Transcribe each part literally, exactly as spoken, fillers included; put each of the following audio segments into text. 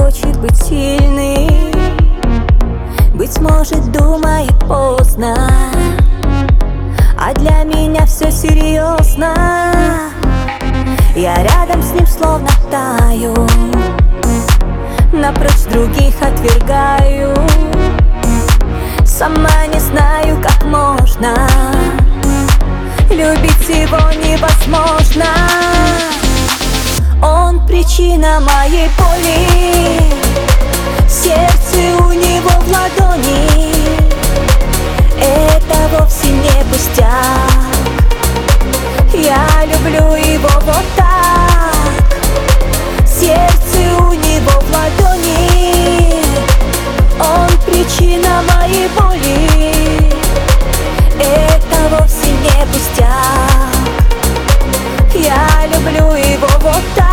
хочет быть сильным, быть может, думает поздно, а для меня все серьезно. Я рядом с ним словно таю, напрочь других отвергаю. Сама не знаю, как можно любить его невозможно. Он причина моей боли, сердце у него в ладони. Это вовсе не пустяк, я люблю его вот так. Сердце у него в ладони, он причина моей боли. Это вовсе не пустяк, я люблю его вот так.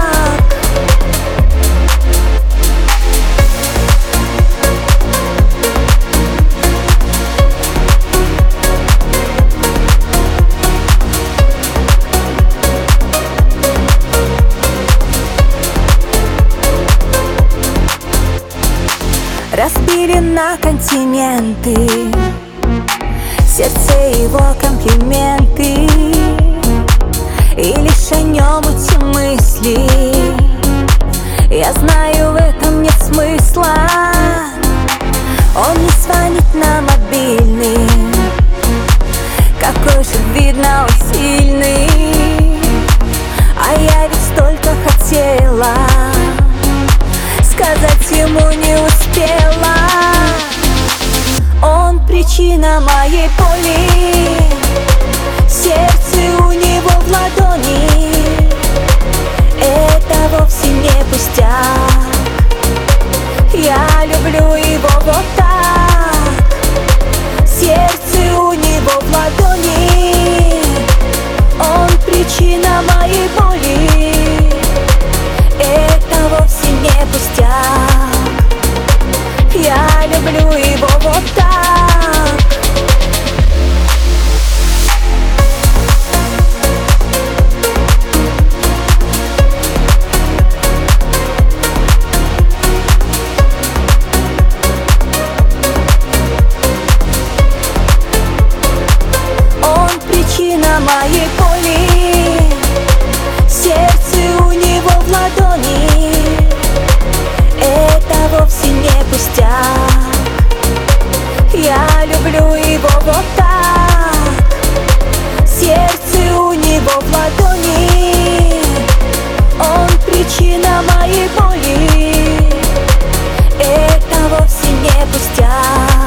Разбили на континенты сердце его комплименты, и лишь о нем эти мысли. Я знаю, в этом нет смысла. Он не звонит на мобильный, какой же, видно, он сильный. А я ведь столько хотела сказать ему, не успела. Он причина моей боли, сердце у него в ладони. Это вовсе не пустяк, я люблю его вот так. Сердце у него в ладони, он причина моей боли. Это вовсе не пустяк, я люблю его вот так. Он причина моей боли, сердце у него в ладони. Это вовсе не пустяк, я люблю его вот так. Сердце у него в ладони, он причина моей боли. Это вовсе не пустяк.